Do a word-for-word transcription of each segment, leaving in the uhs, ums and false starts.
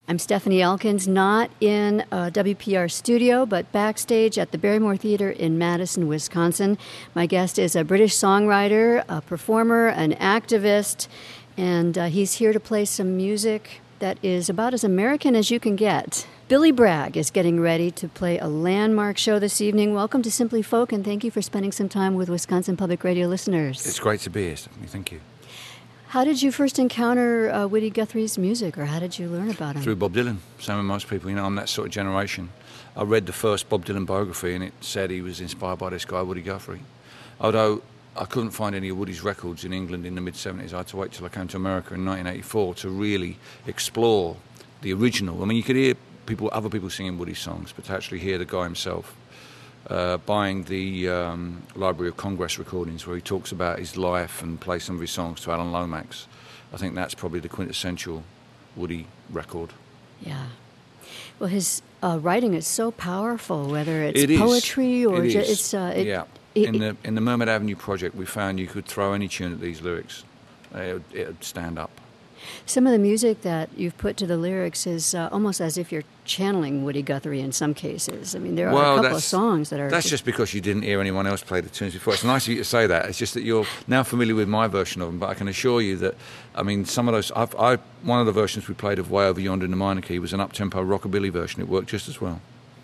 I'm Stephanie Elkins, not in a W P R studio, but backstage at the Barrymore Theater in Madison, Wisconsin. My guest is a British songwriter, a performer, an activist, and uh, he's here to play some music that is about as American as you can get. Billy Bragg is getting ready to play a landmark show this evening. Welcome to Simply Folk, and thank you for spending some time with Wisconsin Public Radio listeners. It's great to be here, Stephanie. Thank you. How did you first encounter uh, Woody Guthrie's music, or how did you learn about him? Through Bob Dylan. Same with most people. You know, I'm that sort of generation. I read the first Bob Dylan biography, and it said he was inspired by this guy, Woody Guthrie. Although I couldn't find any of Woody's records in England in the mid-seventies. I had to wait till I came to America in nineteen eighty-four to really explore the original. I mean, you could hear people, other people singing Woody's songs, but to actually hear the guy himself. Uh, buying the um, Library of Congress recordings where he talks about his life and plays some of his songs to Alan Lomax. I think that's probably the quintessential Woody record. Yeah. Well, his uh, writing is so powerful, whether it's it poetry or it just... Is. It's, uh, it, yeah. It, in the in the Mermaid Avenue project, we found you could throw any tune at these lyrics. It would, it would stand up. Some of the music that you've put to the lyrics is uh, almost as if you're channeling Woody Guthrie in some cases. I mean, there are well, a couple of songs that are... That's just because you didn't hear anyone else play the tunes before. It's nice of you to say that. It's just that you're now familiar with my version of them, but I can assure you that, I mean, some of those... I've, I One of the versions we played of Way Over Yonder in the minor key was an up-tempo rockabilly version. It worked just as well.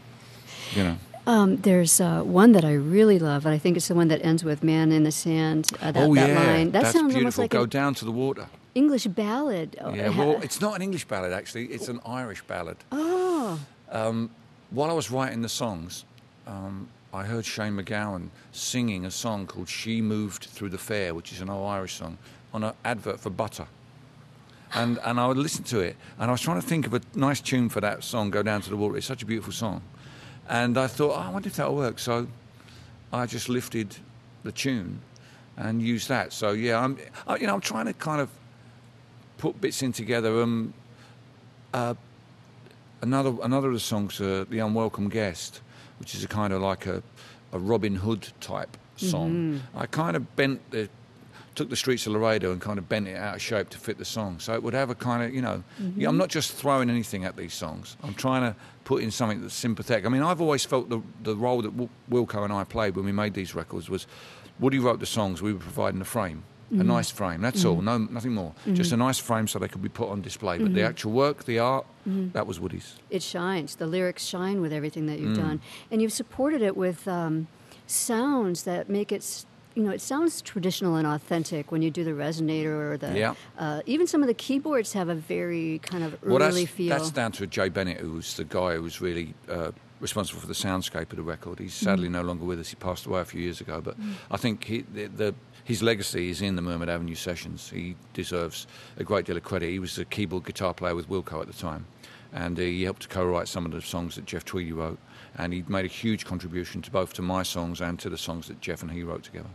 You know. Um, there's uh, one that I really love, and I think it's the one that ends with "Man in the Sand." Uh, that, oh that yeah, line. That that's sounds beautiful. Almost like Go an down to the water. English ballad. Yeah, well, it's not an English ballad actually. It's an Irish ballad. Oh. Um, while I was writing the songs, um, I heard Shane MacGowan singing a song called "She Moved Through the Fair," which is an old Irish song, on an advert for butter. And and I would listen to it, and I was trying to think of a nice tune for that song, "Go Down to the Water." It's such a beautiful song. And I thought, oh, I wonder if that'll work. So I just lifted the tune and used that. So yeah, I'm, I, you know, I'm trying to kind of put bits in together. Um, uh, another another of the songs, uh, "The Unwelcome Guest," which is a kind of like a, a Robin Hood type song. Mm-hmm. I kind of bent the. took the Streets of Laredo and kind of bent it out of shape to fit the song. So it would have a kind of, you know, mm-hmm. yeah, I'm not just throwing anything at these songs. I'm trying to put in something that's sympathetic. I mean, I've always felt the the role that w- Wilco and I played when we made these records was Woody wrote the songs, we were providing a frame, mm-hmm. a nice frame, that's mm-hmm. all, no, nothing more. Mm-hmm. Just a nice frame so they could be put on display. But mm-hmm. the actual work, the art, mm-hmm. that was Woody's. It shines. The lyrics shine with everything that you've Mm. done. And you've supported it with um, sounds that make it... St- You know, it sounds traditional and authentic when you do the resonator or the... Yeah. Uh, even some of the keyboards have a very kind of early well, that's, feel. That's down to Jay Bennett, who was the guy who was really uh, responsible for the soundscape of the record. He's sadly mm. no longer with us. He passed away a few years ago. But mm. I think he, the, the, his legacy is in the Mermaid Avenue sessions. He deserves a great deal of credit. He was the keyboard guitar player with Wilco at the time. And uh, he helped to co-write some of the songs that Jeff Tweedy wrote. And he made a huge contribution to both to my songs and to the songs that Jeff and he wrote together.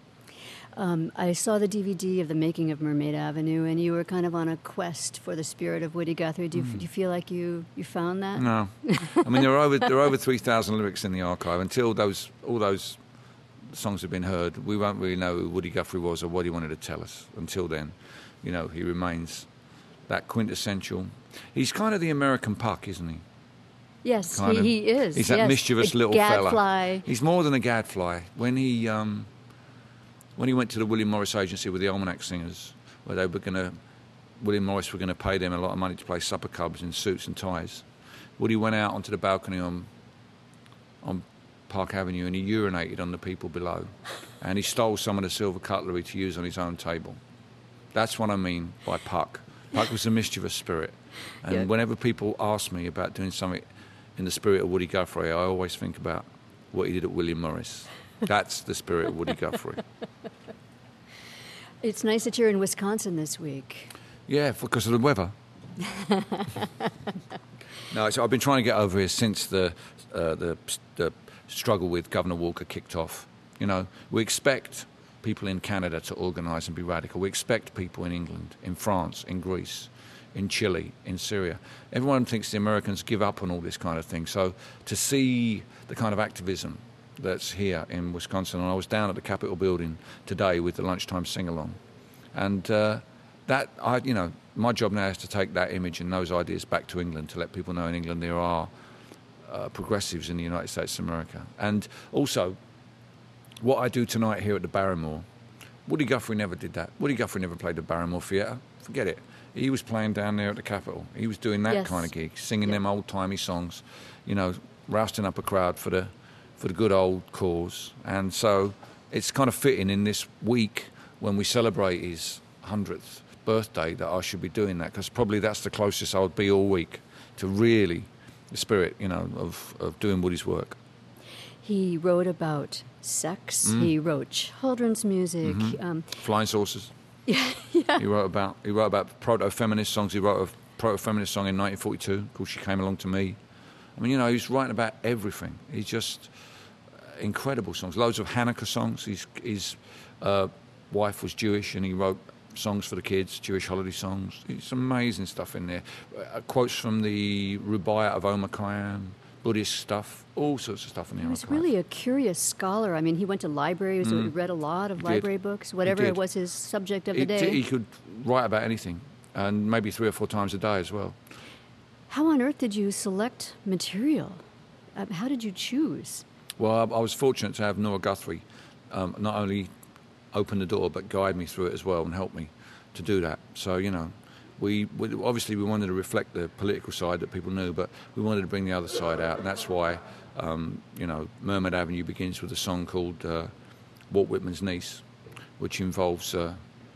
Um, I saw the D V D of the making of Mermaid Avenue, and you were kind of on a quest for the spirit of Woody Guthrie. Do you, mm. do you feel like you, you found that? No. I mean, there are over there are over three thousand lyrics in the archive. Until those all those songs have been heard, we won't really know who Woody Guthrie was or what he wanted to tell us. Until then, you know, he remains that quintessential. He's kind of the American Puck, isn't he? Yes, kind he, of, he is. He's that yes. mischievous a little gadfly. fella. He's more than a gadfly. When he... Um, When he went to the William Morris Agency with the Almanac Singers, where they were going to, William Morris were going to pay them a lot of money to play supper clubs in suits and ties, Woody went out onto the balcony on on Park Avenue and he urinated on the people below, and he stole some of the silver cutlery to use on his own table. That's what I mean by Puck. Puck was a mischievous spirit, and yeah. whenever people ask me about doing something in the spirit of Woody Guthrie, I always think about what he did at William Morris. That's the spirit of Woody Guthrie. It's nice that you're in Wisconsin this week. Yeah, because of the weather. No, so I've been trying to get over here since the, uh, the the struggle with Governor Walker kicked off. You know, we expect people in Canada to organise and be radical. We expect people in England, in France, in Greece, in Chile, in Syria. Everyone thinks the Americans give up on all this kind of thing. So to see the kind of activism that's here in Wisconsin, and I was down at the Capitol building today with the lunchtime sing-along, and uh, that I, you know, my job now is to take that image and those ideas back to England to let people know in England there are uh, progressives in the United States of America. And also, what I do tonight here at the Barrymore, Woody Guthrie never did that. Woody Guthrie never played the Barrymore Theatre. Forget it. He was playing down there at the Capitol. He was doing that Yes. kind of gig, singing Yep. them old-timey songs, you know, rousting up a crowd for the for the good old cause. And so it's kind of fitting in this week when we celebrate his hundredth birthday that I should be doing that, because probably that's the closest I would be all week to really the spirit, you know, of, of doing Woody's work. He wrote about sex. Mm. He wrote children's music. Mhm. Um, Flying Saucers. yeah, yeah. He wrote about he wrote about proto-feminist songs. He wrote a proto-feminist song in nineteen forty-two called "She Came Along to Me." I mean, you know, he's writing about everything. He's just uh, incredible songs. Loads of Hanukkah songs. His his uh, wife was Jewish, and he wrote songs for the kids, Jewish holiday songs. It's amazing stuff in there. Uh, quotes from the Rubaiyat of Omar Khayyam, Buddhist stuff, all sorts of stuff in there. He was really a curious scholar. I mean, he went to libraries, so he Mm. read a lot of He library did. books, whatever He it did. was his subject of He, the d- day. he could write about anything, and maybe three or four times a day as well. How on earth did you select material? Uh, how did you choose? Well, I, I was fortunate to have Nora Guthrie um, not only open the door but guide me through it as well and help me to do that. So, you know, we, we obviously we wanted to reflect the political side that people knew, but we wanted to bring the other side out, and that's why, um, you know, Mermaid Avenue begins with a song called uh, Walt Whitman's Niece, which involves uh,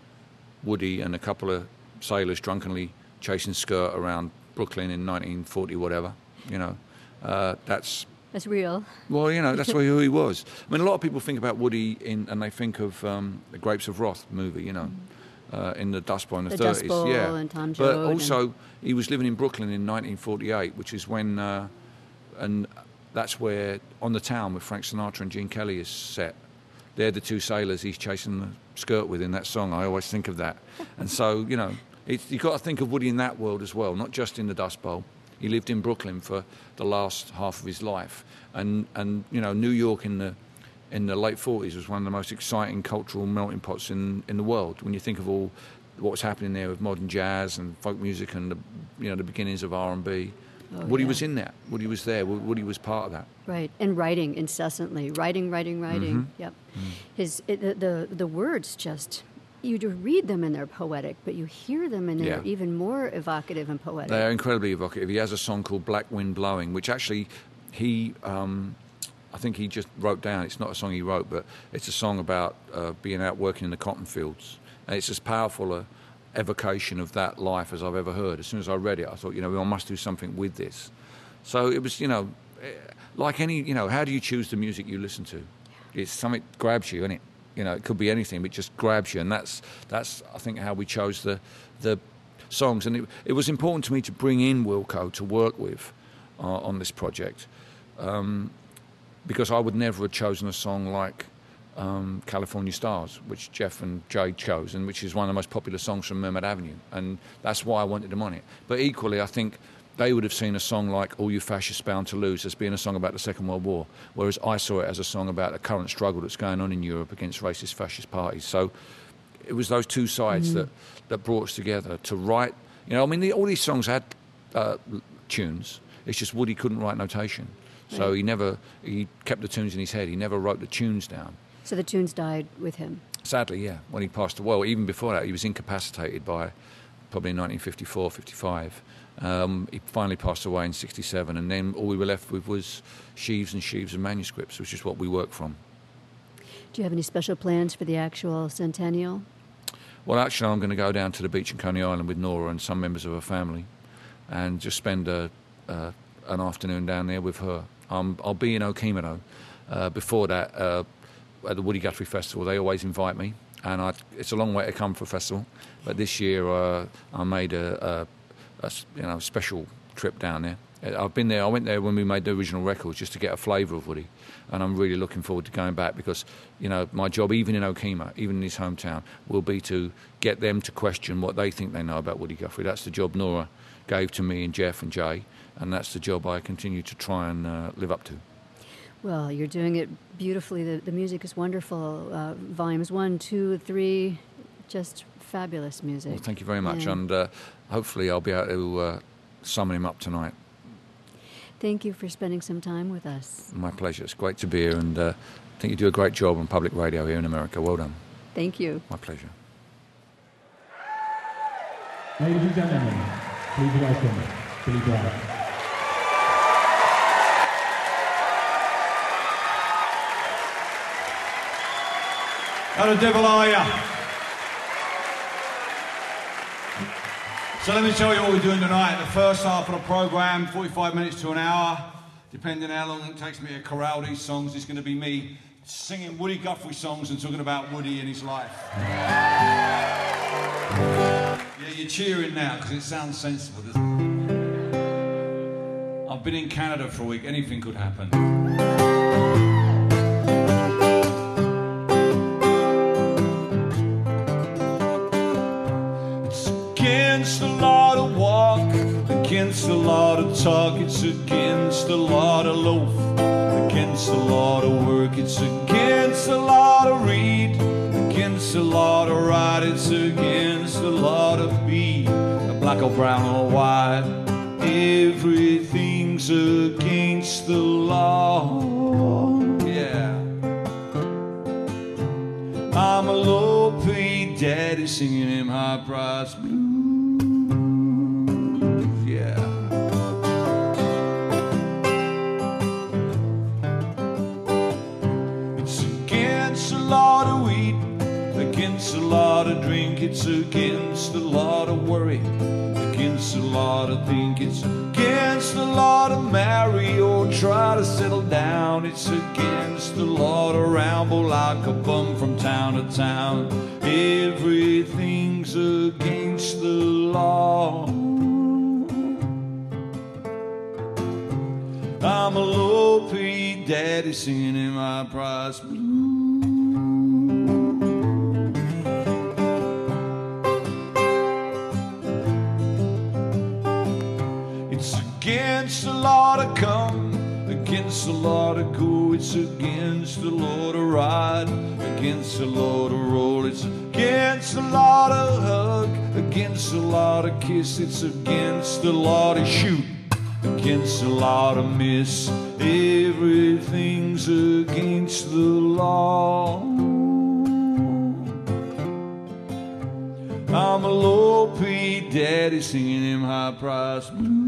Woody and a couple of sailors drunkenly chasing skirt around Brooklyn in nineteen forty, whatever, you know. Uh, that's That's real. Well, you know, that's who he was. I mean, a lot of people think about Woody in, and they think of um, the Grapes of Wrath movie, you know, uh, in the Dust Bowl in the, The thirties. Dust Bowl yeah. and Tom But Joad also, he was living in Brooklyn in nineteen forty-eight, which is when, uh, and that's where On the Town with Frank Sinatra and Gene Kelly is set. They're the two sailors he's chasing the skirt with in that song. I always think of that. And so, you know, it's, you've got to think of Woody in that world as well, not just in the Dust Bowl. He lived in Brooklyn for the last half of his life, and and you know, New York in the in the late forties was one of the most exciting cultural melting pots in, in the world. When you think of all what was happening there with modern jazz and folk music and the you know the beginnings of R and B, Oh, Woody yeah. was in that. Woody was there. Woody was part of that. Right, and writing incessantly, writing, writing, writing. Mhm. Yep. His it, the, the the words just you do read them and they're poetic, but you hear them and they're Yeah. even more evocative and poetic. They're incredibly evocative. He has a song called Black Wind Blowing, which actually he, um, I think he just wrote down. It's not a song he wrote, but it's a song about uh, being out working in the cotton fields. And it's as powerful a evocation of that life as I've ever heard. As soon as I read it, I thought, you know, I must do something with this. So it was, you know, eh, like any, you know, how do you choose the music you listen to? It's something grabs you, isn't it? You know, it could be anything, but it just grabs you, and that's that's I think how we chose the the songs. And it, it was important to me to bring in Wilco to work with uh, on this project, um, because I would never have chosen a song like um, California Stars, which Jeff and Jay chose, and which is one of the most popular songs from Mermaid Avenue, and that's why I wanted them on it. But equally, I think they would have seen a song like All You Fascists Bound to Lose as being a song about the Second World War, whereas I saw it as a song about the current struggle that's going on in Europe against racist fascist parties. So it was those two sides Mm. that, that brought us together to write. You know, I mean, the, all these songs had uh, tunes. It's just Woody couldn't write notation. So Right. he never, he kept the tunes in his head. He never wrote the tunes down. So the tunes died with him. Sadly, yeah, when he passed away. Well, even before that, he was incapacitated by probably nineteen fifty-four, fifty-five. Um, he finally passed away in sixty-seven, and then all we were left with was sheaves and sheaves of manuscripts, which is what we work from. Do you have any special plans for the actual centennial? Well, actually, I'm going to go down to the beach in Coney Island with Nora and some members of her family and just spend a, uh, an afternoon down there with her. Um, I'll be in Okemah, though. Uh, before that, uh, at the Woody Guthrie Festival, they always invite me, and I, it's a long way to come for a festival. But this year, uh, I made a, a a s- you know, special trip down there. I've been there. I went there when we made the original records just to get a flavour of Woody, and I'm really looking forward to going back because, you know, my job, even in Okemah, even in his hometown, will be to get them to question what they think they know about Woody Guthrie. That's the job Nora gave to me and Jeff and Jay, and that's the job I continue to try and uh, live up to. Well, you're doing it beautifully. The, the music is wonderful. Uh, volumes one, two, three, just fabulous music. Well, thank you very much, Yeah. and uh, hopefully I'll be able to uh, summon him up tonight. Thank you for spending some time with us. My pleasure. It's great to be here, and uh, I think you do a great job on public radio here in America. Well done. Thank you. My pleasure. Ladies and gentlemen, please welcome Billy Bragg. How the devil are ya? So let me tell you what we're doing tonight. The first half of the programme, forty-five minutes to an hour, depending how long it takes me to corral these songs, it's going to be me singing Woody Guthrie songs and talking about Woody and his life. Yeah, you're cheering now because it sounds sensible, doesn't it? I've been in Canada for a week. Anything could happen. Against the law to walk, against the law to talk, it's against the law to loaf, against the law to work, it's against the law to read, against the law to write, it's against the law to be a black or brown or white. Everything's against the law. Yeah. I'm a low-paid daddy singing him high-priced blues. Yeah. It's against the law to eat, against the law to drink, it's against the law to worry, against the law to think, it's against the law to marry or try to settle down, it's against the law to ramble like a bum from town to town. Everything's against the law. I'm a low-paid daddy singing in my price blues. It's against the law to come, against the law to go, it's against the law to ride, against the law to roll, it's against the law to hug, against the law to kiss, it's against the law to shoot, against the law to miss. Everything's against the law. I'm a low-paid daddy singing them high-priced blues.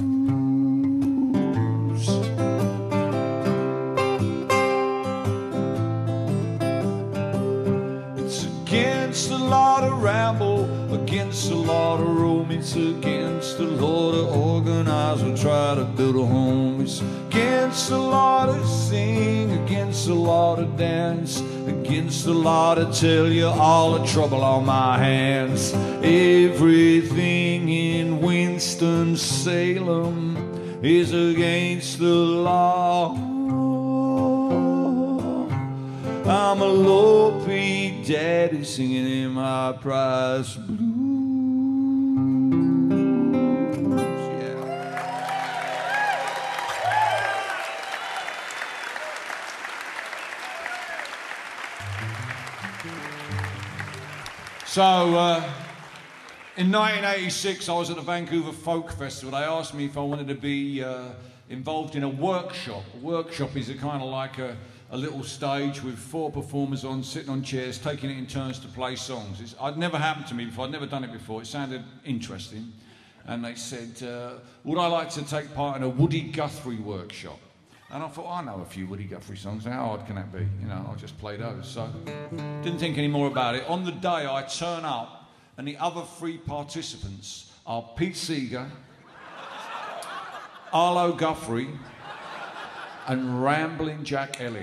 It's against the law to ramble, against the law to roam, it's against the law to organize or try to build a home. It's against the law to sing, against the law to dance, against the law to tell you all the trouble on my hands. Everything in Winston-Salem is against the law. I'm a low-paid daddy singing in my price blues. Yeah. So, uh, in nineteen eighty-six, I was at the Vancouver Folk Festival. They asked me if I wanted to be uh, involved in a workshop. A workshop is a kind of like a a little stage with four performers on, sitting on chairs, taking it in turns to play songs. It's, I'd never happened to me before, I'd never done it before. It sounded interesting. And they said, uh, would I like to take part in a Woody Guthrie workshop? And I thought, I know a few Woody Guthrie songs, how hard can that be? You know, I'll just play those. So, didn't think any more about it. On the day, I turn up, and the other three participants are Pete Seeger, Arlo Guthrie, and Rambling Jack Elliott.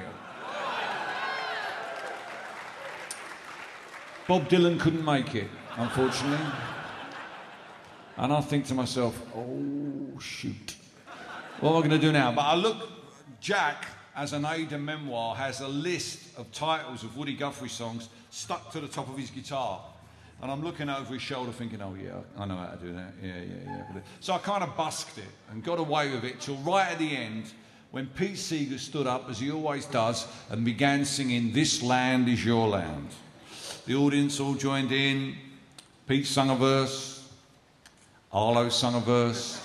Bob Dylan couldn't make it, unfortunately. And I think to myself, oh, shoot. What am I going to do now? But I look, Jack, as an aide de memoir, has a list of titles of Woody Guthrie songs stuck to the top of his guitar. And I'm looking over his shoulder thinking, oh, yeah, I know how to do that. Yeah, yeah, yeah. So I kind of busked it and got away with it till right at the end, when Pete Seeger stood up, as he always does, and began singing, "This Land Is Your Land." The audience all joined in. Pete sung a verse. Arlo sung a verse.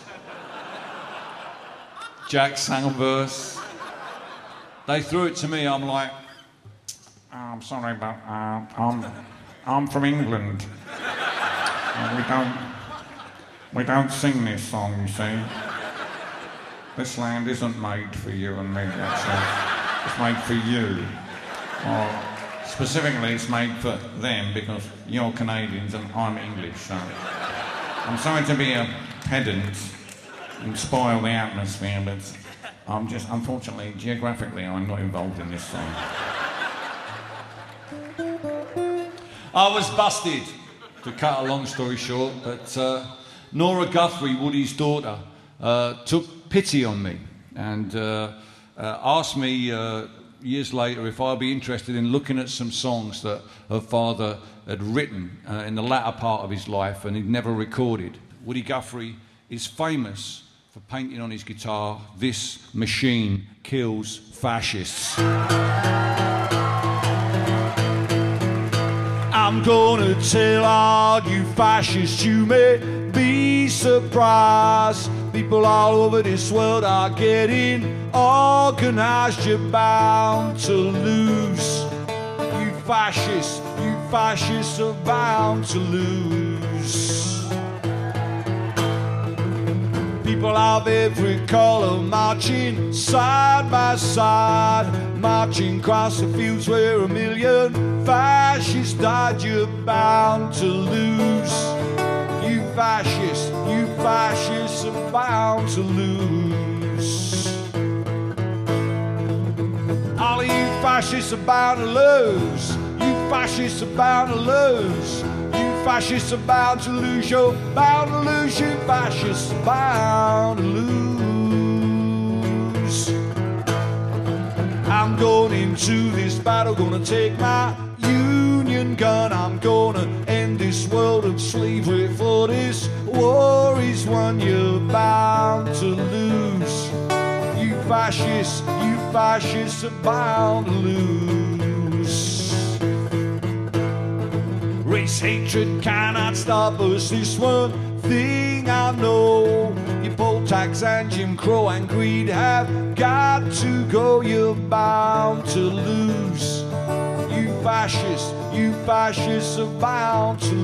Jack sang a verse. They threw it to me. I'm like, oh, I'm sorry, but uh, I'm, I'm from England. And we don't, we don't sing this song, you see. This land isn't made for you and me, actually. It's made for you. Or specifically, it's made for them because you're Canadians and I'm English, so... I'm sorry to be a pedant and spoil the atmosphere, but I'm just, unfortunately, geographically, I'm not involved in this song. I was busted, to cut a long story short, but uh, Nora Guthrie, Woody's daughter, uh, took pity on me and uh, uh, asked me uh, years later if I'd be interested in looking at some songs that her father had written uh, in the latter part of his life and he'd never recorded. Woody Guthrie is famous for painting on his guitar, "This machine kills fascists." I'm gonna tell all you fascists you may be surprised. People all over this world are getting organised. You're bound to lose. You fascists, you fascists are bound to lose. People of every colour marching side by side, marching across the fields where a million fascists died. You're bound to lose. You fascists, you fascists are bound to lose. All of you fascists are bound to lose. You fascists are bound to lose. You fascists are bound to lose. You're bound to lose. You fascists are bound to lose. I'm going into this battle, gonna take my Union gun. I'm gonna end this world of slavery, for this war is one you're bound to lose. You fascists, you fascists are bound to lose. Race hatred cannot stop us, this one thing I know. Your poll tax and Jim Crow and greed have got to go. You're bound to lose. You fascists, you fascists are bound to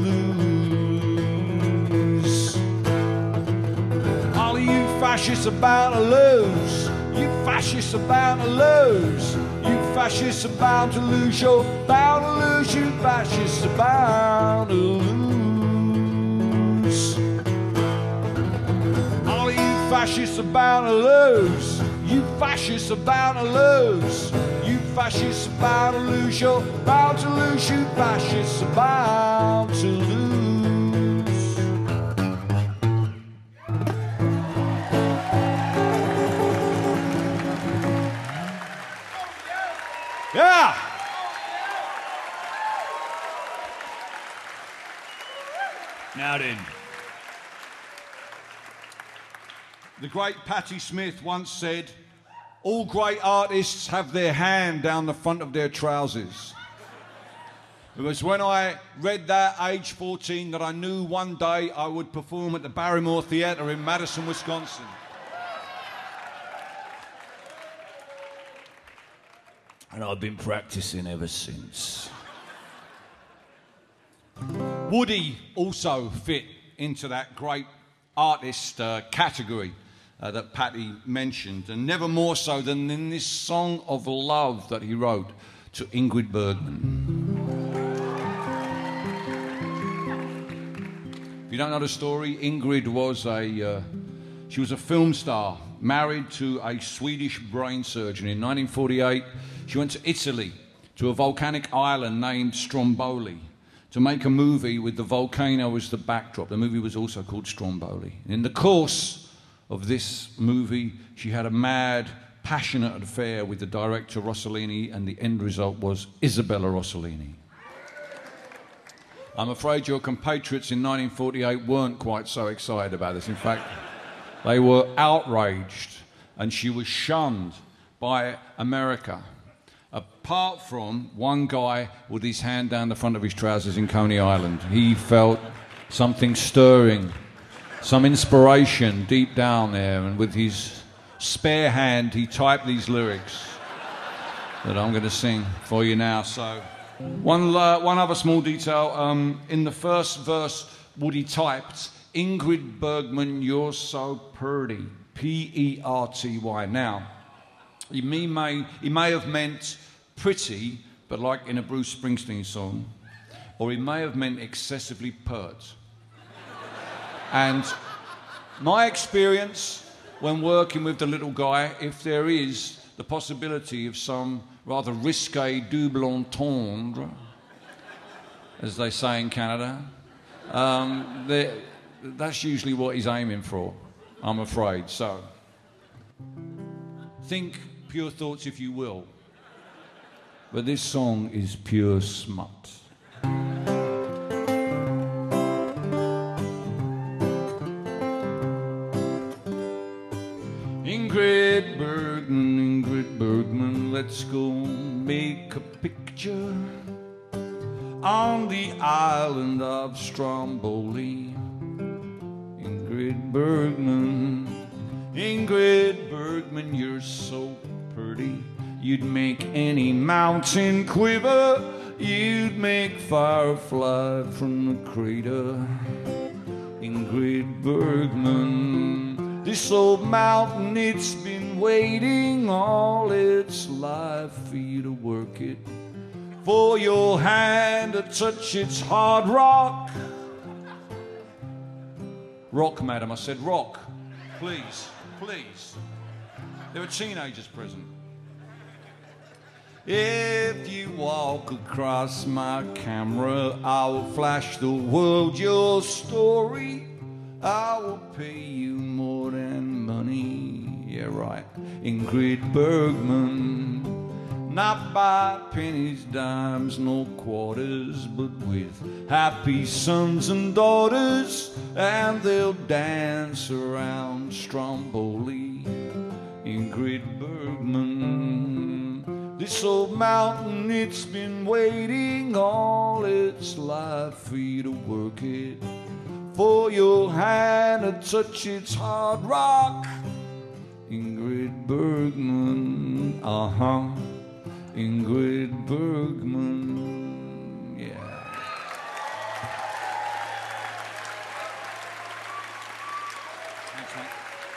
lose. All of you fascists are bound to lose. You fascists are bound to lose. You fascists are bound to lose. You're bound to lose. You fascists are bound to lose. All of you fascists are bound to lose. You fascists are bound to lose. You fascists are bound to lose. You're bound to lose. You fascists are bound to lose. Yeah! Now then. The great Patti Smith once said, all great artists have their hand down the front of their trousers. It was when I read that, age fourteen, that I knew one day I would perform at the Barrymore Theatre in Madison, Wisconsin. And I've been practicing ever since. Woody also fit into that great artist uh, category uh, that Patti mentioned, and never more so than in this song of love that he wrote to Ingrid Bergman. If you don't know the story, Ingrid was a uh, she was a film star, married to a Swedish brain surgeon. In nineteen forty-eight, she went to Italy, to a volcanic island named Stromboli, to make a movie with the volcano as the backdrop. The movie was also called Stromboli. In the course of this movie, she had a mad, passionate affair with the director Rossellini, and the end result was Isabella Rossellini. I'm afraid your compatriots in nineteen forty-eight weren't quite so excited about this. In fact, they were outraged, and she was shunned by America. apart from one guy with his hand down the front of his trousers in Coney Island. He felt something stirring, some inspiration deep down there, and with his spare hand he typed these lyrics that I'm going to sing for you now. So, one, uh, one other small detail. Um, in the first verse, Woody typed, Ingrid Bergman, you're so pretty. P E R T Y. Now, he may, he may have meant pretty, but like in a Bruce Springsteen song, or he may have meant excessively pert. And my experience when working with the little guy, if there is the possibility of some rather risque double entendre, as they say in Canada, um, that's usually what he's aiming for, I'm afraid. So, think pure thoughts if you will, but this song is pure smut. Ingrid Bergman, Ingrid Bergman, let's go make a picture on the island of Stromboli. Ingrid Bergman, Ingrid Bergman, you're so pretty. You'd make any mountain quiver. You'd make fire fly from the crater. Ingrid Bergman, this old mountain, it's been waiting all its life for you to work it. For your hand to touch its hard rock. Rock, madam, I said rock. Please, please. There are teenagers present. If you walk across my camera, I will flash the world your story. I will pay you more than money. Yeah, right. Ingrid Bergman. Not by pennies, dimes, nor quarters, but with happy sons and daughters, and they'll dance around Stromboli. Ingrid Bergman, this old mountain, it's been waiting all its life for you to work it, for your hand to touch its hard rock. Ingrid Bergman, uh-huh. Ingrid Bergman, yeah. Thanks, mate.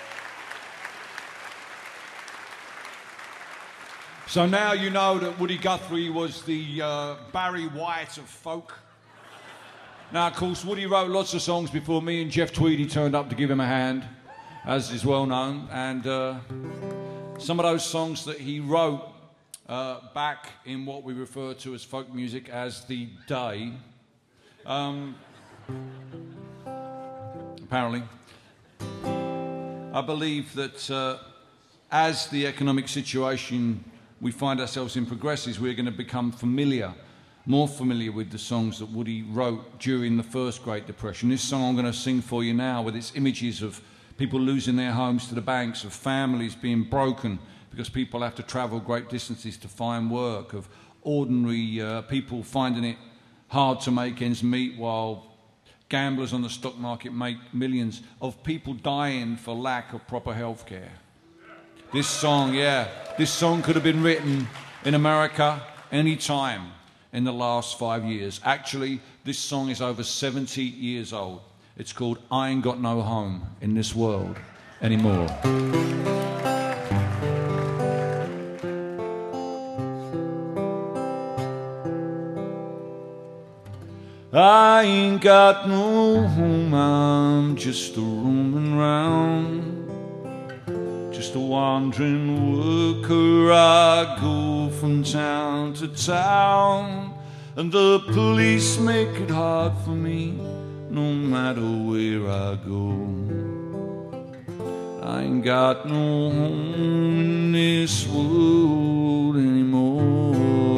So now you know that Woody Guthrie was the uh, Barry White of folk. Now, of course, Woody wrote lots of songs before me and Jeff Tweedy turned up to give him a hand, as is well known. And uh, some of those songs that he wrote Uh, back in what we refer to as folk music as the day. Um, apparently. I believe that uh, as the economic situation we find ourselves in progresses, we're going to become familiar, more familiar with the songs that Woody wrote during the first Great Depression. This song I'm going to sing for you now, with its images of people losing their homes to the banks, of families being broken because people have to travel great distances to find work, of ordinary uh, people finding it hard to make ends meet while gamblers on the stock market make millions, of people dying for lack of proper health care. This song, yeah, this song could have been written in America any time in the last five years. Actually, this song is over seventy years old. It's called I Ain't Got No Home in This World Anymore. I ain't got no home, I'm just a roaming round, just a wandering worker. I go from town to town, and the police make it hard for me no matter where I go. I ain't got no home in this world anymore.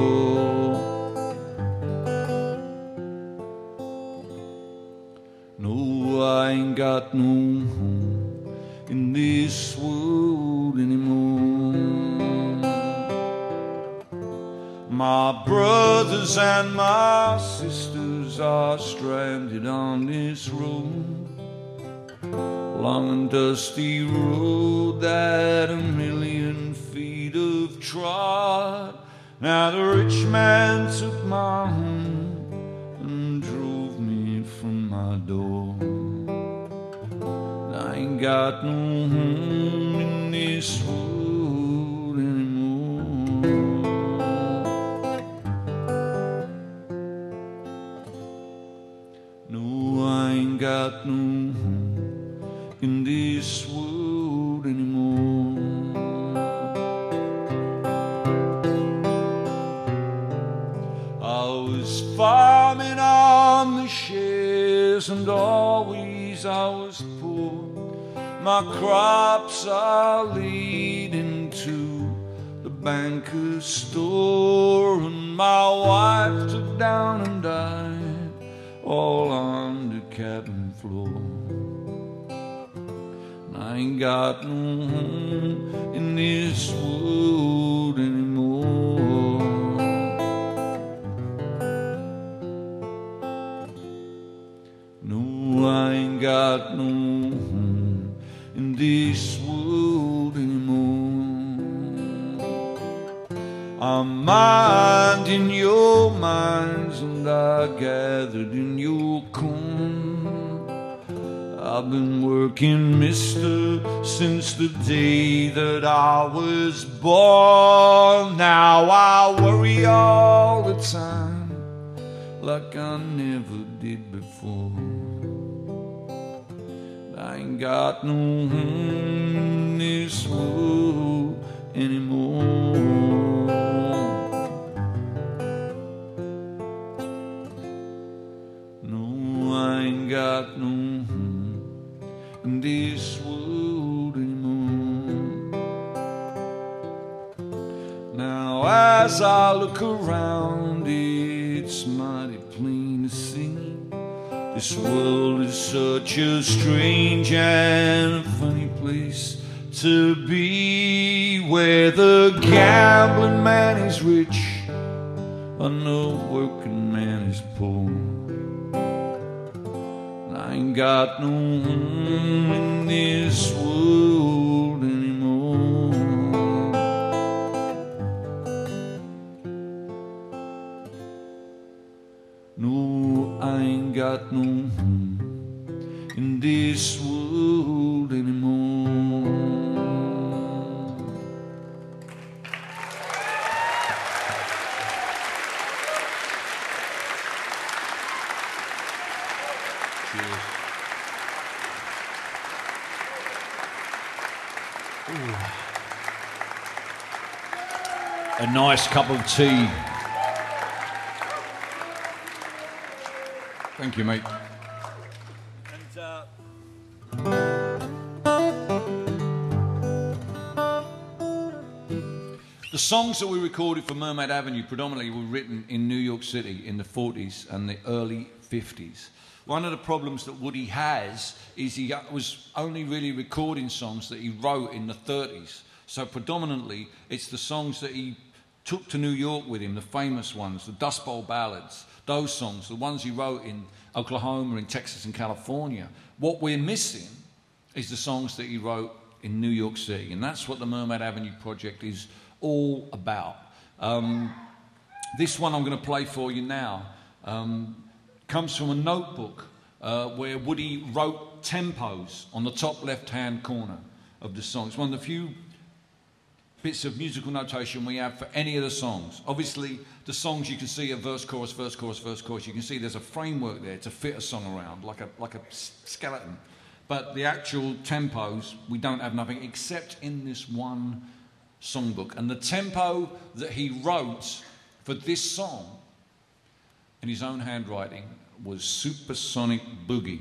I ain't got no home in this world anymore. My brothers and my sisters are stranded on this road, long and dusty road that a million feet have trod. Now the rich man took my home and drove me from my door. I ain't got no home in this world anymore. No, I ain't got no home in this world anymore. I was farming on the shares and always I was poor. My crops are leading to the banker's store, and my wife took down and died all on the cabin floor. And I ain't got no home in this world anymore. No, I ain't got no home in this world anymore. I'm minding your minds and I gathered in your corn. I've been working, mister, since the day that I was born. Now I worry all the time like I never did before. I ain't got no home in this world anymore. No, I ain't got no home in this world anymore. Now as I look around, it's mighty plain to see this world is such a strange and funny place to be, where the gambling man is rich and the working man is poor. And I ain't got no home in this world anymore. No, I ain't got no home in this world anymore. Cheers. Ooh. A nice cup of tea. Thank you, mate. And, uh... the songs that we recorded for Mermaid Avenue predominantly were written in New York City in the forties and the early fifties. One of the problems that Woody has is he was only really recording songs that he wrote in the thirties. So predominantly, it's the songs that he took to New York with him, the famous ones, the Dust Bowl ballads, those songs, the ones he wrote in Oklahoma, in Texas and California. What we're missing is the songs that he wrote in New York City, and that's what the Mermaid Avenue project is all about. Um, this one I'm going to play for you now um, comes from a notebook uh, where Woody wrote tempos on the top left-hand corner of the song. It's one of the few bits of musical notation we have for any of the songs. Obviously, the songs you can see are verse, chorus, verse, chorus, verse, chorus. You can see there's a framework there to fit a song around, like a, like a skeleton. But the actual tempos, we don't have nothing except in this one songbook. And the tempo that he wrote for this song in his own handwriting was Supersonic Boogie.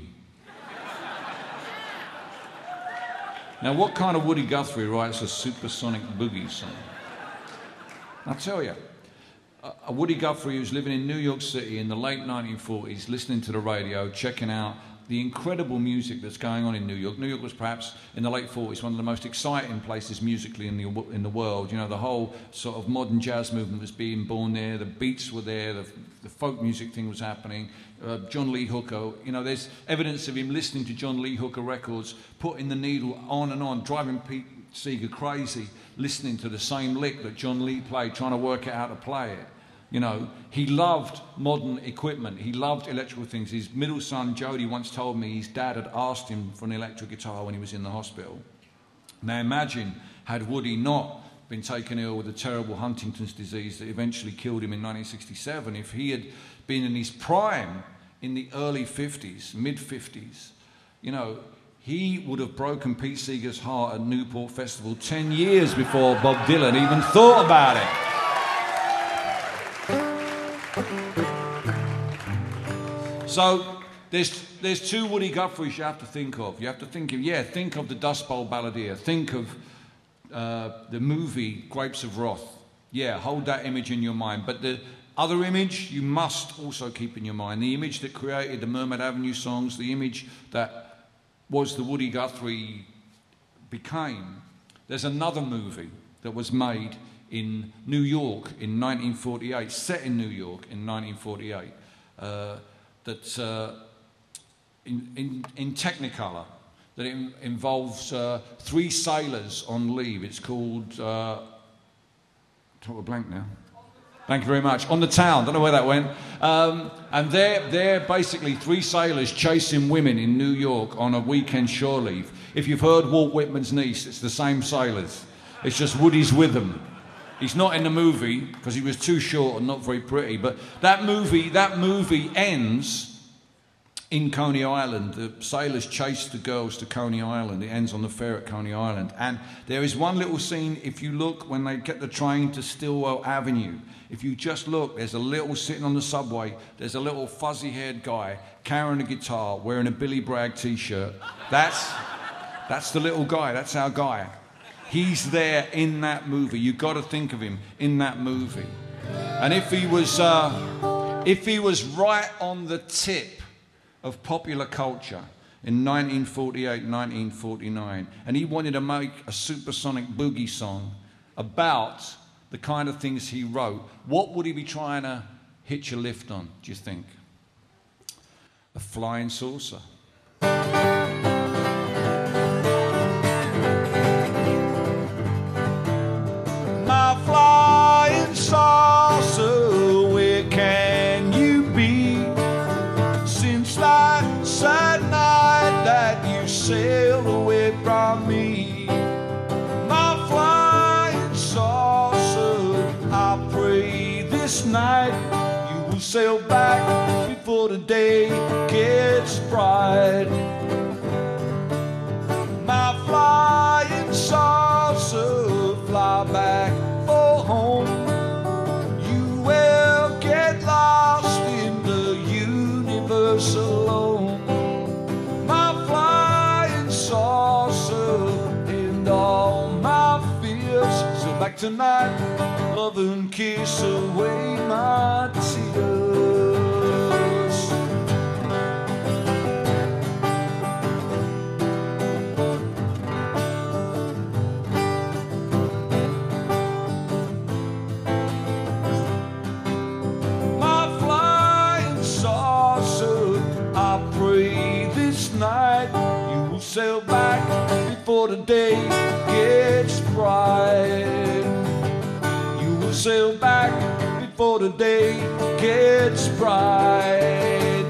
Now, what kind of Woody Guthrie writes a Supersonic Boogie song? I'll tell you. A Woody Guthrie who's living in New York City in the late nineteen forties, listening to the radio, checking out the incredible music that's going on in New York. New York was perhaps, in the late forties, one of the most exciting places musically in the in the world. You know, the whole sort of modern jazz movement was being born there. The beats were there. The, the folk music thing was happening. Uh, John Lee Hooker, you know, there's evidence of him listening to John Lee Hooker records, putting the needle on and on, driving Pete Seeger crazy, listening to the same lick that John Lee played, trying to work out how to play it. You know, he loved modern equipment. He loved electrical things. His middle son, Jody, once told me his dad had asked him for an electric guitar when he was in the hospital. Now imagine, had Woody not been taken ill with a terrible Huntington's disease that eventually killed him in nineteen sixty-seven, if he had been in his prime in the early fifties, mid-fifties, you know, he would have broken Pete Seeger's heart at Newport Festival ten years before Bob Dylan even thought about it. So there's, there's two Woody Guthries you have to think of. You have to think of, yeah, think of the Dust Bowl Balladeer. Think of uh, the movie Grapes of Wrath. Yeah, hold that image in your mind. But the other image you must also keep in your mind. The image that created the Mermaid Avenue songs, the image that was the Woody Guthrie became. There's another movie that was made in New York in nineteen forty-eight, set in New York in nineteen forty-eight, uh, that uh, in, in, in Technicolor, that in, involves uh, three sailors on leave. It's called, uh, talk a blank now. Thank you very much. On the Town, don't know where that went. Um, and they're, they're basically three sailors chasing women in New York on a weekend shore leave. If you've heard Walt Whitman's Niece, it's the same sailors. It's just Woody's with them. He's not in the movie because he was too short and not very pretty. But that movie, that movie ends in Coney Island. The sailors chase the girls to Coney Island. It ends on the fair at Coney Island. And there is one little scene, if you look, when they get the train to Stillwell Avenue. If you just look, there's a little, sitting on the subway, there's a little fuzzy-haired guy carrying a guitar, wearing a Billy Bragg T-shirt. That's, that's the little guy. That's our guy. He's there in that movie. You've got to think of him in that movie. And if he was, uh, if he was right on the tip of popular culture in nineteen forty-eight, nineteen forty-nine, and he wanted to make a supersonic boogie song about the kind of things he wrote, what would he be trying to hitch a lift on, do you think? A flying saucer. My flying saucer, where can you be? Since last sad night that you sailed away from me. My flying saucer, I pray this night you will sail back before the day gets bright. My flying saucer, fly back for home. You will get lost in the universe alone. My flying saucer and all my fears. So back tonight, love and kiss away my tears. My flying saucer, I pray this night you will sail back before the day gets bright. Sail back before the day gets bright.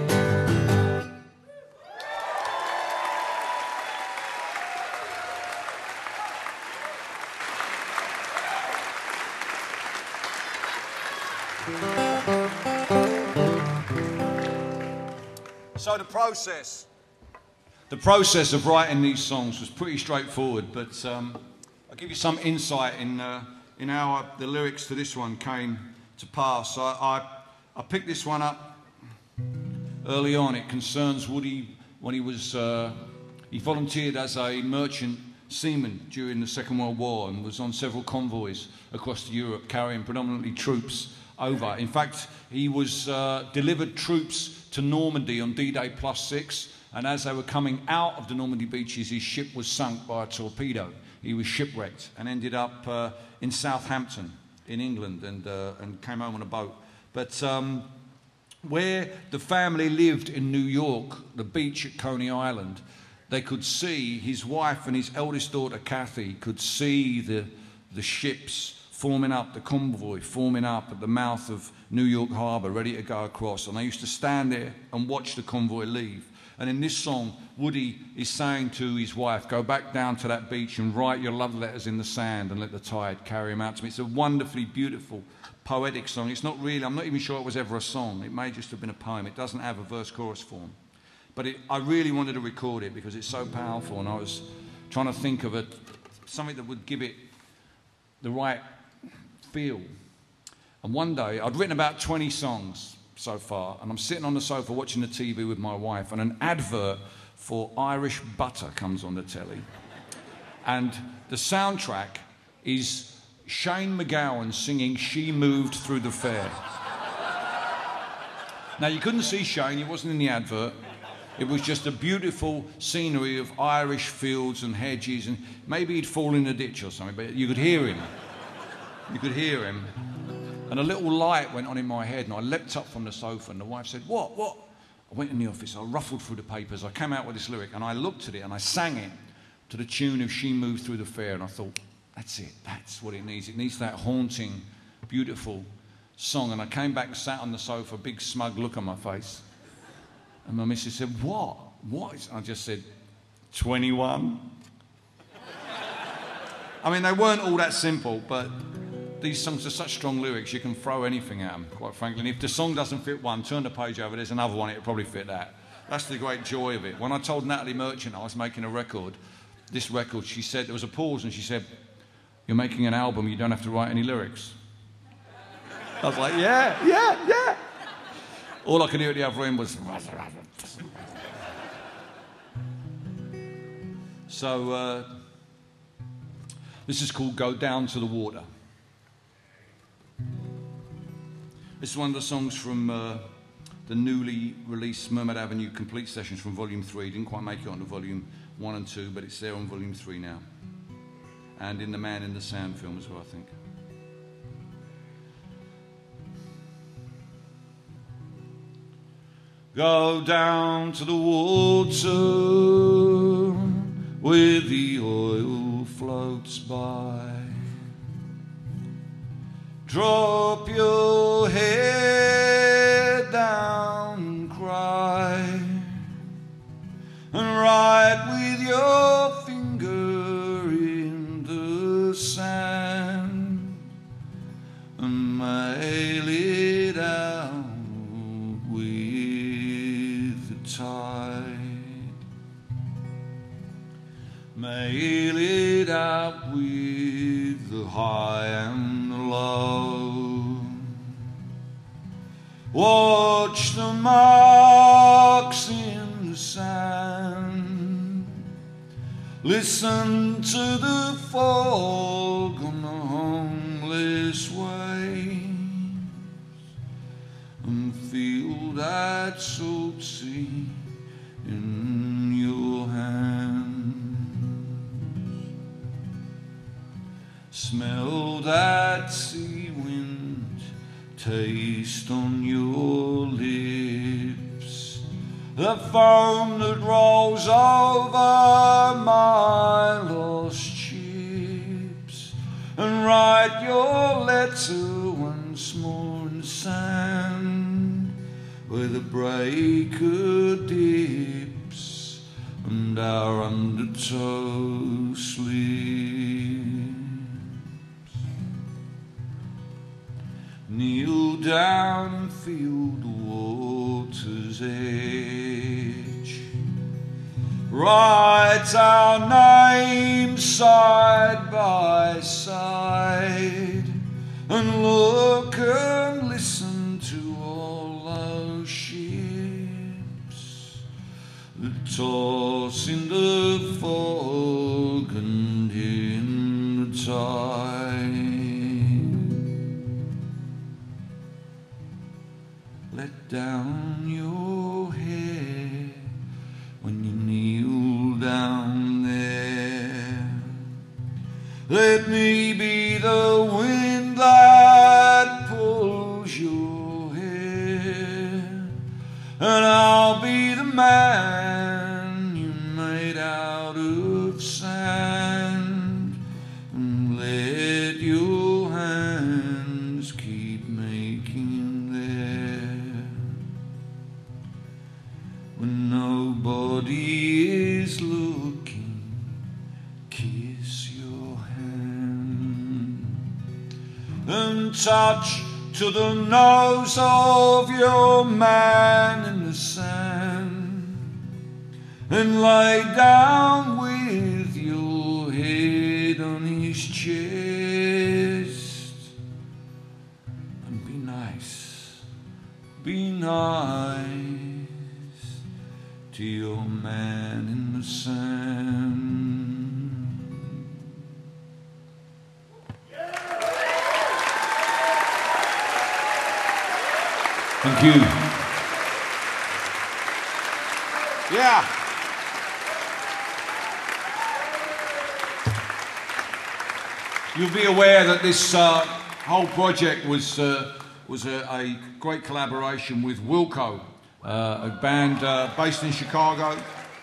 So the process, the process of writing these songs was pretty straightforward, but um, I'll give you some insight in uh, in how uh, the lyrics to this one came to pass. I, I, I picked this one up early on. It concerns Woody when he was, uh, he volunteered as a merchant seaman during the Second World War and was on several convoys across Europe carrying predominantly troops over. In fact, he was uh, delivered troops to Normandy on D-Day plus six And as they were coming out of the Normandy beaches, his ship was sunk by a torpedo. He was shipwrecked and ended up uh, in Southampton in England and, uh, and came home on a boat. But um, where the family lived in New York, the beach at Coney Island, they could see, his wife and his eldest daughter, Kathy, could see the, the ships forming up, the convoy forming up at the mouth of New York Harbour, ready to go across. And they used to stand there and watch the convoy leave. And in this song, Woody is saying to his wife, go back down to that beach and write your love letters in the sand and let the tide carry them out to me. It's a wonderfully beautiful, poetic song. It's not really, I'm not even sure it was ever a song. It may just have been a poem. It doesn't have a verse-chorus form. But it, I really wanted to record it because it's so powerful, and I was trying to think of it, something that would give it the right feel. And one day, I'd written about twenty songs so far, and I'm sitting on the sofa watching the T V with my wife, and an advert for Irish butter comes on the telly. And the soundtrack is Shane MacGowan singing She Moved Through the Fair. Now, you couldn't see Shane, he wasn't in the advert. It was just a beautiful scenery of Irish fields and hedges, and maybe he'd fall in a ditch or something, but you could hear him. You could hear him. And a little light went on in my head, and I leapt up from the sofa, and the wife said, what, what? I went in the office, I ruffled through the papers, I came out with this lyric, and I looked at it, and I sang it to the tune of She Moved Through the Fair, and I thought, that's it, that's what it needs. It needs that haunting, beautiful song. And I came back and sat on the sofa, a big smug look on my face. And my missus said, what? What? I just said, twenty-one. I mean, they weren't all that simple, but these songs are such strong lyrics, you can throw anything at them, quite frankly. And if the song doesn't fit one, turn the page over, there's another one, it'll probably fit that. That's the great joy of it. When I told Natalie Merchant I was making a record, this record, she said, there was a pause, and she said, you're making an album, you don't have to write any lyrics. I was like, yeah, yeah, yeah. All I could hear at the other end was... So, uh, this is called Go Down to the Water. This is one of the songs from uh, the newly released Mermaid Avenue Complete Sessions from Volume three. Didn't quite make it onto Volume one and two, but it's there on Volume three now. And in the Man in the Sand film as well, I think. Go down to the water where the oil floats by. Drop your head down and cry, and write with your finger in the sand, and mail it out with the tide. Mail it out with the high and the low. Watch the marks in the sand. Listen to the fog on the homeless waves, and feel that salt sea in your hand. Smell that sea wind, taste on your lips the foam that rolls over my lost ships, and write your letter once more in sand where the breaker dips and our undertow slips. Kneel down and feel the water's edge. Write our names side by side, and look and listen to all those ships that toss in the fog and in the tide. Let down your head when Let me be the wind that pulls your hair, and I'll be the man you made out of sand, and let your hands keep making there. When nobody is looking, kiss your hand and touch to the nose of your man in the sand, and lay down with your head on his chest, and be nice, be nice to your man in the sand. Thank you. Yeah. You'll be aware that this uh, whole project was uh, was a, a great collaboration with Wilco, uh, a band uh, based in Chicago,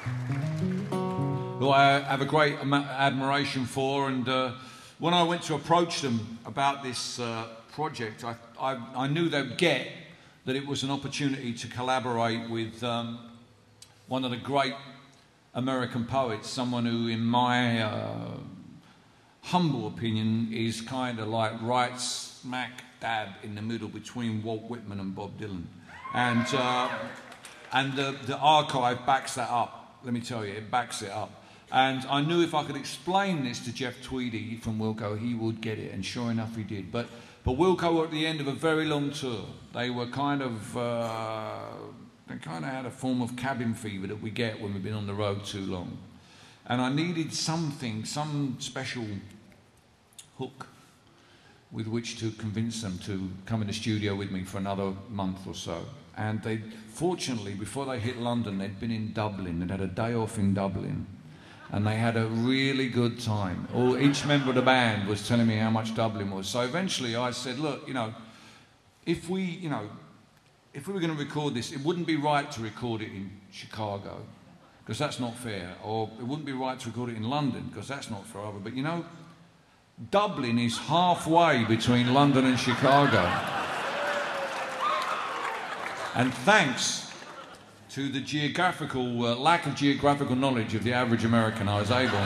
who I have a great am- admiration for. And uh, when I went to approach them about this uh, project, I, I, I knew they'd get that it was an opportunity to collaborate with um, one of the great American poets, someone who, in my uh, humble opinion, is kind of like right smack dab in the middle between Walt Whitman and Bob Dylan. And, uh, and the, the archive backs that up, let me tell you, it backs it up. And I knew if I could explain this to Jeff Tweedy from Wilco, he would get it, and sure enough he did. But But Wilco were at the end of a very long tour. They were kind of, uh, they kind of had a form of cabin fever that we get when we've been on the road too long. And I needed something, some special hook with which to convince them to come in the studio with me for another month or so. And they, fortunately, before they hit London, they'd been in Dublin. They'd had a day off in Dublin. And they had a really good time. All, each member of the band was telling me how much Dublin was. So eventually I said, look, you know, if we, you know, if we were going to record this, it wouldn't be right to record it in Chicago, because that's not fair. Or it wouldn't be right to record it in London, because that's not fair either. But, you know, Dublin is halfway between London and Chicago. And thanks to the geographical, uh, lack of geographical knowledge of the average American, I was able.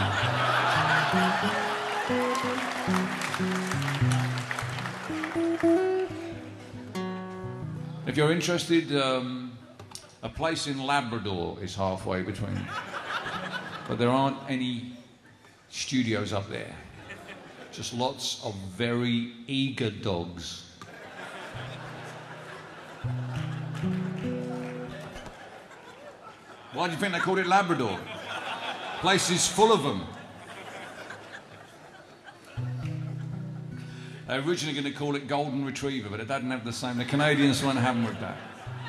If you're interested, um, a place in Labrador is halfway between. But there aren't any studios up there. Just lots of very eager dogs. Why do you think they called it Labrador? Place is full of them. They were originally going to call it Golden Retriever, but it doesn't have the same. The Canadians weren't having with that.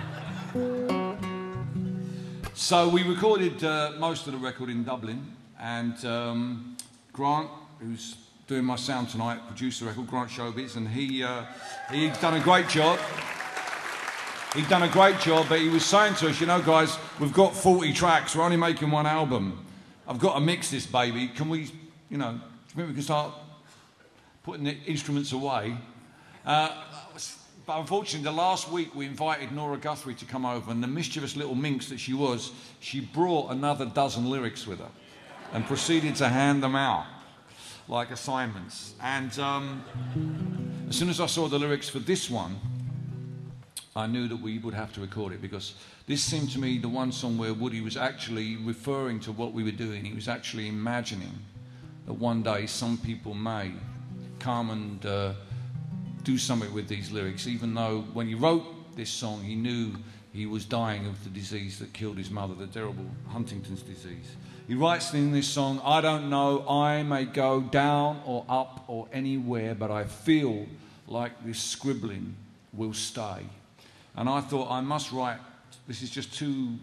So we recorded uh, most of the record in Dublin, and um, Grant, who's doing my sound tonight, produced the record, Grant Showbiz, and he uh, he'd done a great job. He'd done a great job, but he was saying to us, you know, guys, we've got forty tracks, we're only making one album. I've got to mix this baby. Can we, you know, do you think we can start putting the instruments away? Uh, but unfortunately, the last week we invited Nora Guthrie to come over, and the mischievous little minx that she was, she brought another dozen lyrics with her and proceeded to hand them out like assignments. And um, as soon as I saw the lyrics for this one, I knew that we would have to record it, because this seemed to me the one song where Woody was actually referring to what we were doing. He was actually imagining that one day some people may come and uh, do something with these lyrics, even though when he wrote this song he knew he was dying of the disease that killed his mother, the terrible Huntington's disease. He writes in this song, I don't know, I may go down or up or anywhere, but I feel like this scribbling will stay. And I thought, I must write, this is just too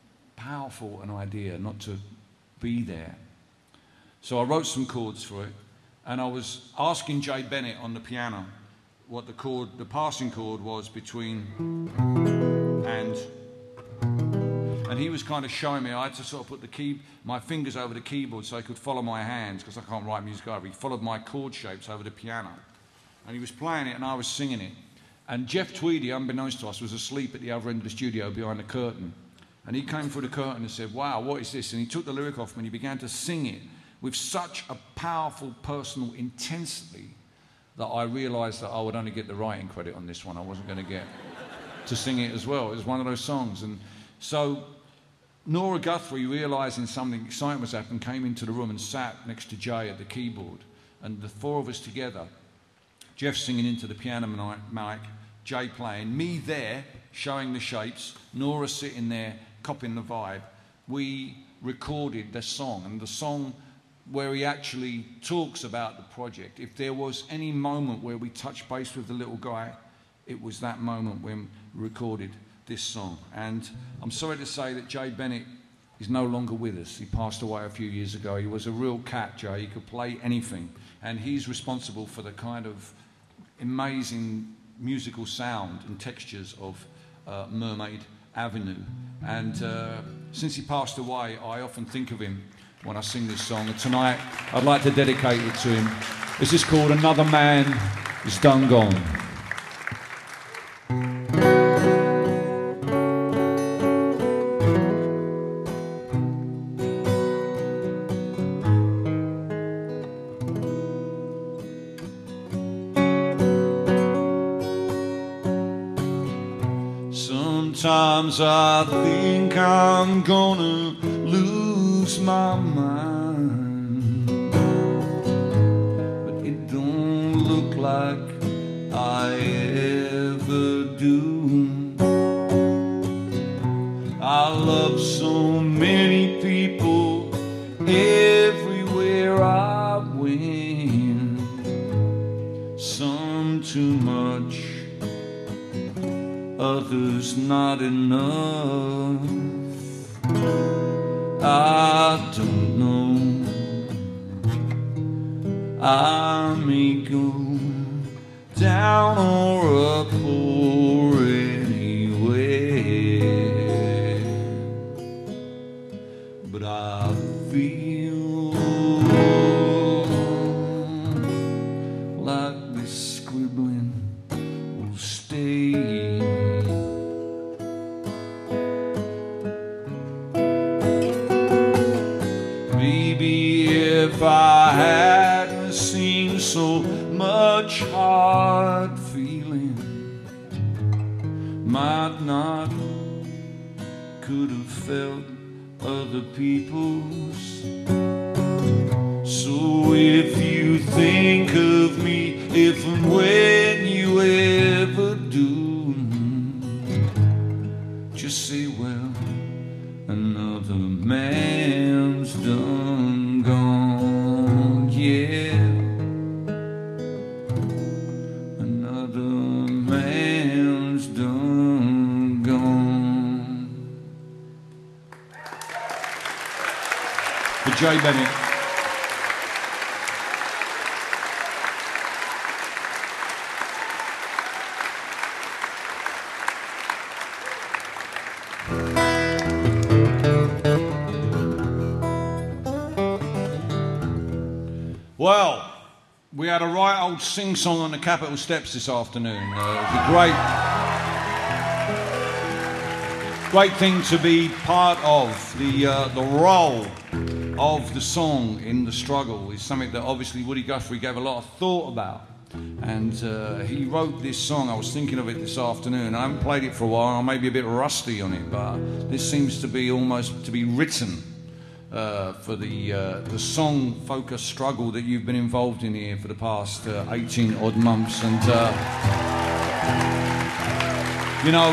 powerful an idea not to be there. So I wrote some chords for it, and I was asking Jay Bennett on the piano what the chord, the passing chord was between and, and he was kind of showing me. I had to sort of put the key, my fingers over the keyboard so I could follow my hands, because I can't write music either. He followed my chord shapes over the piano, and he was playing it and I was singing it. And Jeff Tweedy, unbeknownst to us, was asleep at the other end of the studio behind the curtain. And he came through the curtain and said, "Wow, what is this?" And he took the lyric off me and he began to sing it with such a powerful personal intensity that I realised that I would only get the writing credit on this one. I wasn't going to get to sing it as well. It was one of those songs. And so Nora Guthrie, realising something exciting was happening, came into the room and sat next to Jay at the keyboard. And the four of us together, Jeff singing into the piano mic, Jay playing, me there showing the shapes, Nora sitting there copying the vibe, we recorded the song. And the song where he actually talks about the project, if there was any moment where we touched base with the little guy, it was that moment when we recorded this song. And I'm sorry to say that Jay Bennett is no longer with us. He passed away a few years ago. He was a real cat, Jay. He could play anything. And he's responsible for the kind of amazing musical sound and textures of uh, Mermaid Avenue. And uh, since he passed away, I often think of him when I sing this song. And tonight, I'd like to dedicate it to him. This is called Another Man Is Done Gone. Sometimes I think I'm gonna lose my mind, but it don't look like I ever do. I love so many people everywhere I went, some too much, others not enough. I don't know, I may go down or up or anywhere, but I feel like this scribbling will stay. If I hadn't seen so much hard feeling, might not could have felt other people's. So if you think of me, if and when you ever do, just say, well, another man's done gone, yeah. Another man's done gone. For Jay Bennett. Well, we had a right old sing-song on the Capitol steps this afternoon. Uh, it was a great, great thing to be part of. The, uh, the role of the song in the struggle is something that obviously Woody Guthrie gave a lot of thought about. And uh, he wrote this song. I was thinking of it this afternoon. I haven't played it for a while. I may be a bit rusty on it, but this seems to be almost to be written Uh, for the uh, the song focus struggle that you've been involved in here for the past uh, eighteen odd months. And uh, you know,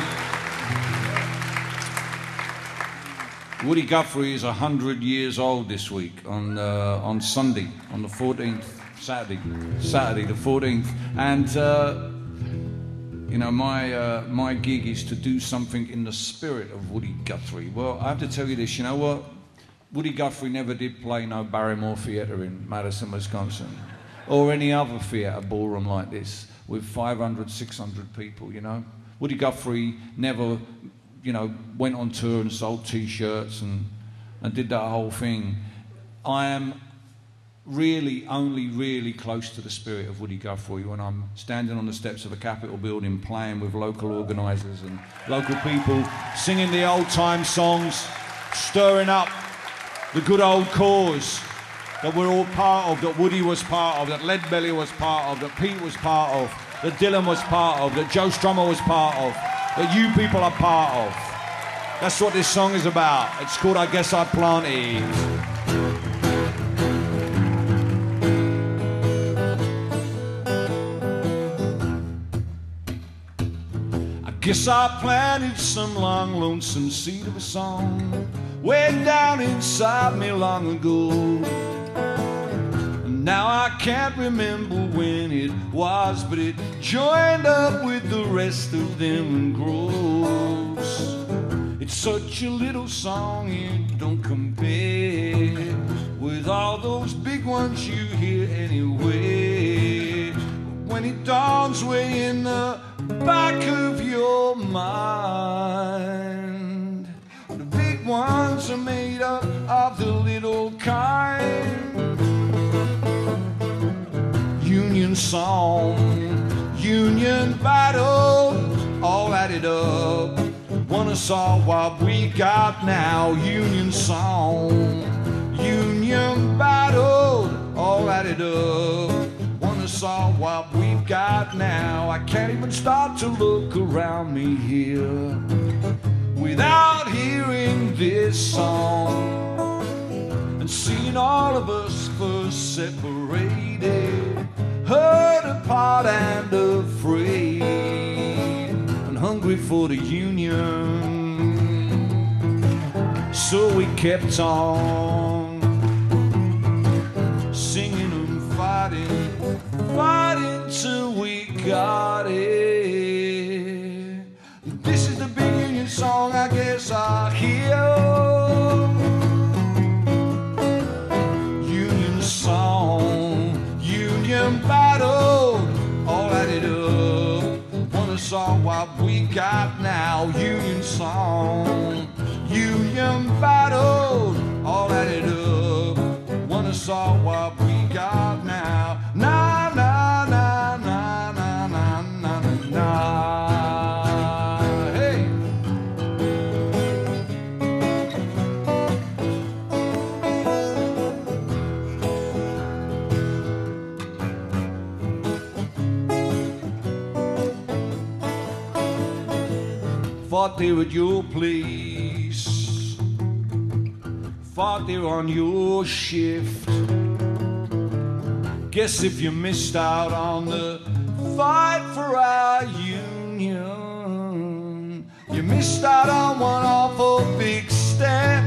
Woody Guthrie is a hundred years old this week on uh, on Sunday, on the fourteenth, Saturday, Saturday the fourteenth, and uh, you know, my uh, my gig is to do something in the spirit of Woody Guthrie. Well, I have to tell you this. You know what? Woody Guthrie never did play no Barrymore Theatre in Madison, Wisconsin. or any other theatre ballroom like this with five hundred, six hundred people, you know. Woody Guthrie never, you know, went on tour and sold T-shirts and, and did that whole thing. I am really only really close to the spirit of Woody Guthrie when I'm standing on the steps of a Capitol building playing with local organisers and local people, singing the old-time songs, stirring up the good old cause that we're all part of, that Woody was part of, that Leadbelly was part of, that Pete was part of, that Dylan was part of, that Joe Strummer was part of, that you people are part of. That's what this song is about. It's called I Guess I Planted. I guess I planted some long, lonesome seed of a song way down inside me long ago. And now I can't remember when it was, but it joined up with the rest of them and grows. It's such a little song, it don't compare with all those big ones you hear anyway. But when it dawns way in the back of your mind, the big ones are made up of the little kind. Union song, union battle, all added up. Wanna saw what we got now. Union song, union battle, all added up. Wanna saw what we've got now. I can't even start to look around me here without hearing this song and seeing all of us first separated, hurt apart and afraid, and hungry for the union. So we kept on singing and fighting, fighting till we got it. This is the big union song I guess I hear. Union song, union battle, all added up. Wanna saw what we got now. Union song, union battle, all added up. Wanna saw what we got now. Na na na na na na na na. Hey. Fought there at your place, fought there on your shift. Guess if you missed out on the fight for our union, you missed out on one awful big step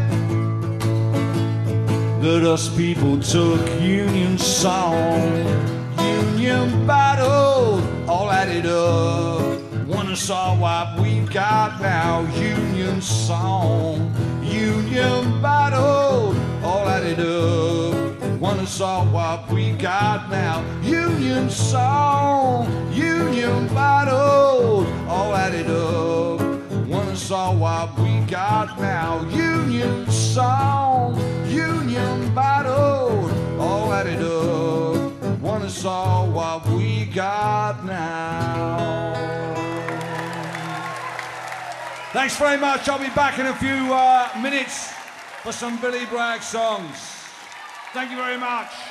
that us people took. Union song, union battle, all added up. Wanna saw what we've got now. Union song, union battle, all added up. Wanna saw what we got now. Union song, union battle, all added up. Wanna saw what we got now. Union song, union battle, all added up. Wanna saw what we got now. Thanks very much. I'll be back in a few uh, minutes for some Billy Bragg songs. Thank you very much.